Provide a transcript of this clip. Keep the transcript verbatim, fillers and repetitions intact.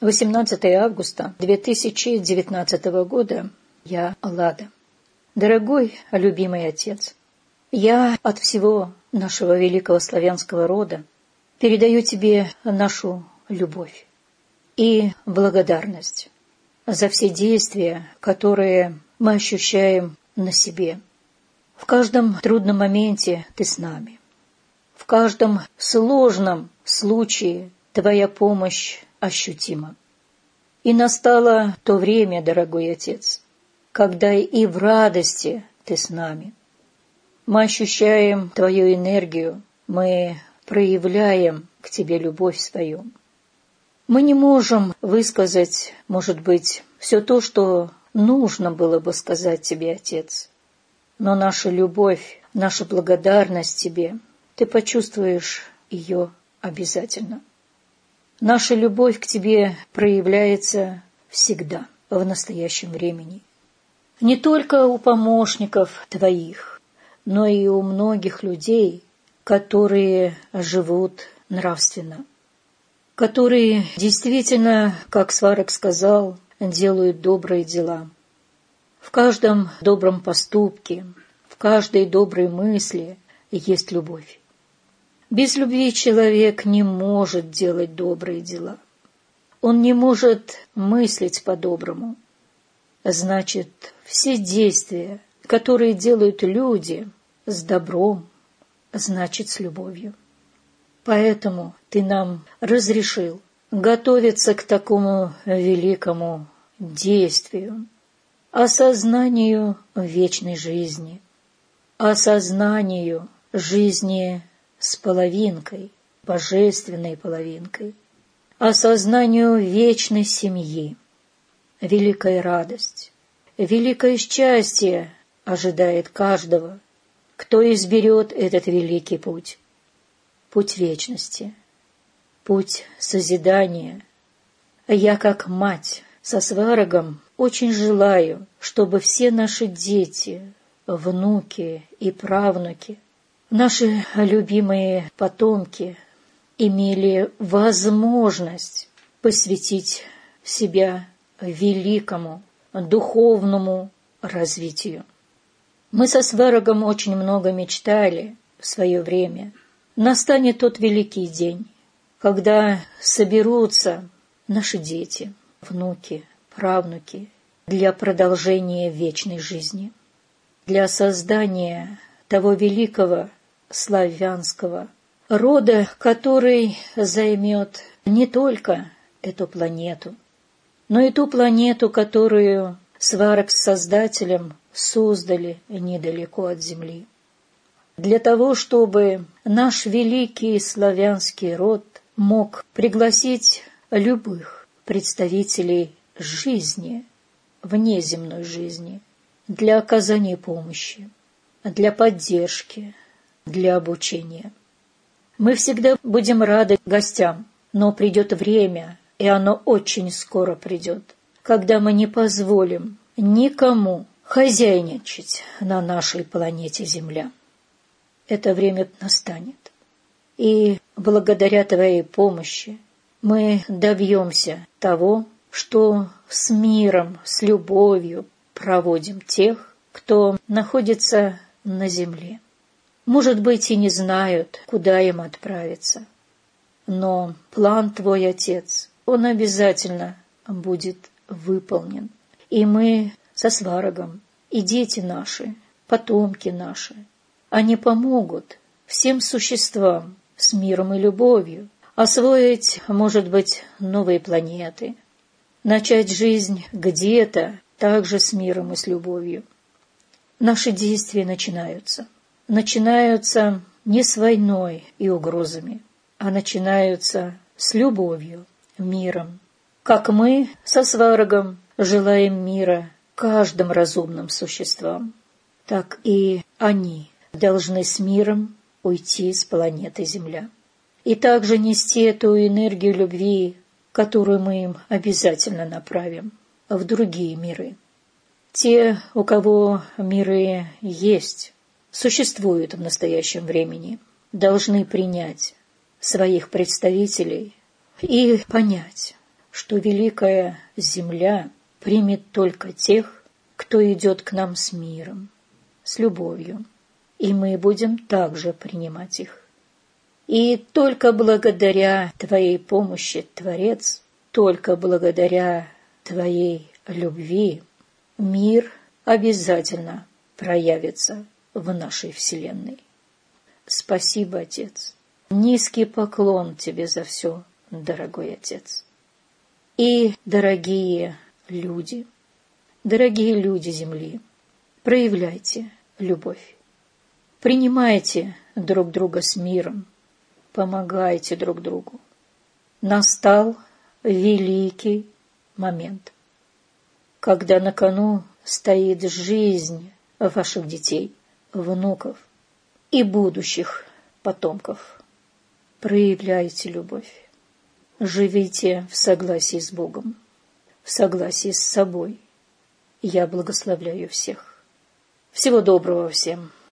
восемнадцатое августа две тысячи девятнадцатого года. Я Лада. Дорогой, любимый отец, я от всего нашего великого славянского рода передаю тебе нашу любовь и благодарность за все действия, которые мы ощущаем на себе. В каждом трудном моменте ты с нами. В каждом сложном случае твоя помощь ощутима. И настало то время, дорогой отец, когда и в радости ты с нами. Мы ощущаем твою энергию, мы проявляем к тебе любовь свою. Мы не можем высказать, может быть, все то, что нужно было бы сказать тебе, отец. Но наша любовь, наша благодарность тебе, ты почувствуешь ее обязательно. Наша любовь к тебе проявляется всегда, в настоящем времени. Не только у помощников твоих, но и у многих людей, которые живут нравственно, которые действительно, как Сварог сказал, делают добрые дела. В каждом добром поступке, в каждой доброй мысли есть любовь. Без любви человек не может делать добрые дела. Он не может мыслить по-доброму. Значит, все действия, которые делают люди с добром, значит, с любовью. Поэтому ты нам разрешил готовиться к такому великому действию, осознанию вечной жизни, осознанию жизни с половинкой, божественной половинкой, осознанию вечной семьи. Великая радость, великое счастье ожидает каждого, кто изберет этот великий путь. Путь вечности, путь созидания. Я, как мать, со Сварогом очень желаю, чтобы все наши дети, внуки и правнуки, наши любимые потомки имели возможность посвятить себя великому духовному развитию. Мы со Сварогом очень много мечтали в свое время. Настанет тот великий день, когда соберутся наши дети, внуки, правнуки для продолжения вечной жизни, для создания того великого славянского рода, который займет не только эту планету, но и ту планету, которую Сварог с Создателем создали недалеко от Земли. Для того, чтобы наш великий славянский род мог пригласить любых представителей жизни, внеземной жизни, для оказания помощи, для поддержки, для обучения. Мы всегда будем рады гостям, но придет время, и оно очень скоро придет, когда мы не позволим никому хозяйничать на нашей планете Земля. Это время настанет. И благодаря твоей помощи мы добьемся того, что с миром, с любовью проводим тех, кто находится на земле. Может быть, и не знают, куда им отправиться. Но план твой, Отец, он обязательно будет выполнен. И мы со Сварогом, и дети наши, потомки наши, они помогут всем существам с миром и любовью освоить, может быть, новые планеты, начать жизнь где-то также с миром и с любовью. Наши действия начинаются. Начинаются не с войной и угрозами, а начинаются с любовью, миром. Как мы со Сварогом желаем мира каждым разумным существам, так и они должны с миром уйти с планеты Земля. И также нести эту энергию любви, которую мы им обязательно направим в другие миры. Те, у кого миры есть, существуют в настоящем времени, должны принять своих представителей и понять, что великая земля примет только тех, кто идет к нам с миром, с любовью, и мы будем также принимать их. И только благодаря Твоей помощи, Творец, только благодаря Твоей любви мир обязательно проявится в нашей Вселенной. Спасибо, Отец. Низкий поклон Тебе за все, дорогой Отец. И, дорогие люди, дорогие люди Земли, проявляйте любовь. Принимайте друг друга с миром, помогайте друг другу. Настал великий момент, когда на кону стоит жизнь ваших детей, внуков и будущих потомков. Проявляйте любовь. Живите в согласии с Богом, в согласии с собой. Я благословляю всех. Всего доброго всем.